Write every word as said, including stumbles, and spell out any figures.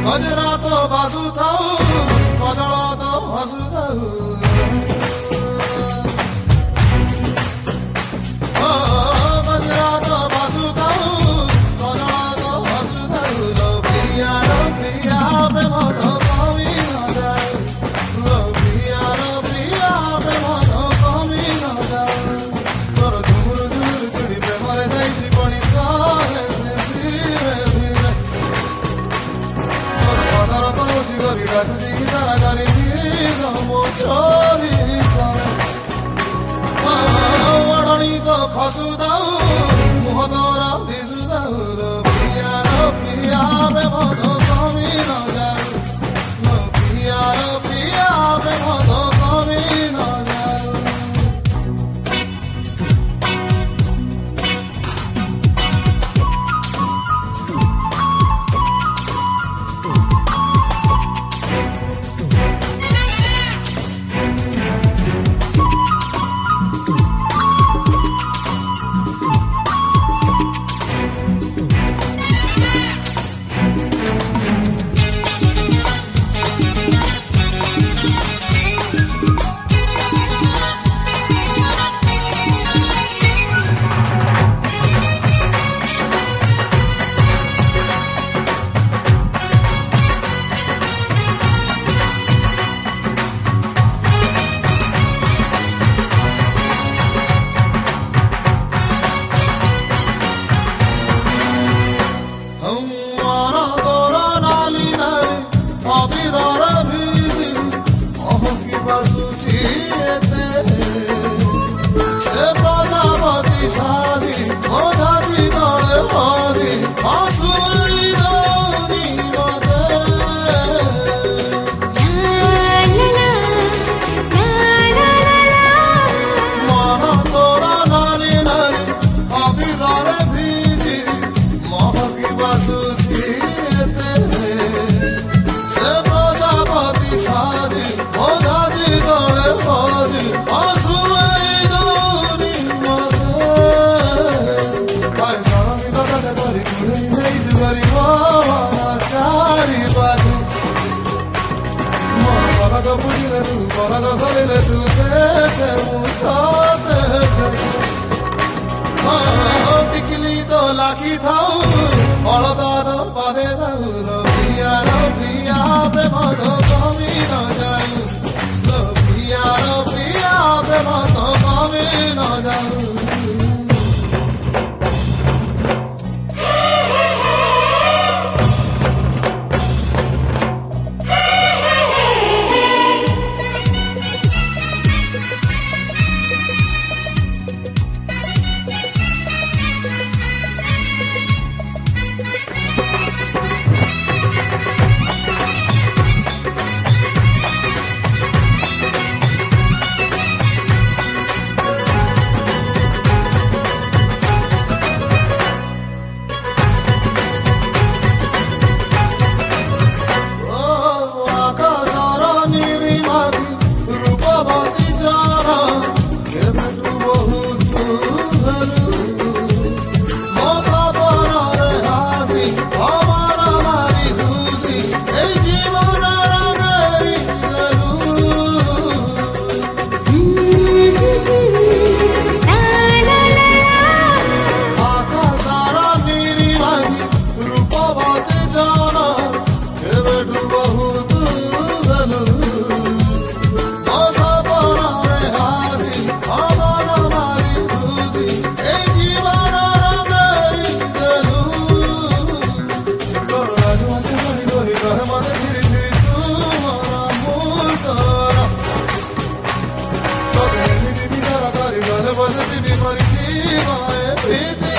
हजरा तो बाजू थाऊ कजड़ा तो हजू थाऊ हजरा तो बाजू थाऊ कजड़ा तो हजू थाऊ लो प्रिया लो प्रिया प्रेम तो कमी न जाए लो प्रिया लो प्रिया प्रेम तो कमी न जाए तोर झुमुर झुमुर चुड़ी प्रेमरे जाइछि पड़ी तोरे से धीरे धीरे तोर पदर पहुँची गरी डाकुछि इशारा करी नीर मो छोरी ओढ़णी तो खसु दाऊ मुह तोर दिसु दाऊ लो प्रिया लो प्रिया प्रेम तो कमी न जाए लो प्रिया लो प्रिया प्रेम तो कमी न जाए टिकली तो लाखी थाऊ हलदा तो पादे थाऊ लो प्रिया लो प्रिया प्रेम तो कमी न जाऊ लो प्रिया लो प्रिया प्रेम तो कमी न जाऊ Please.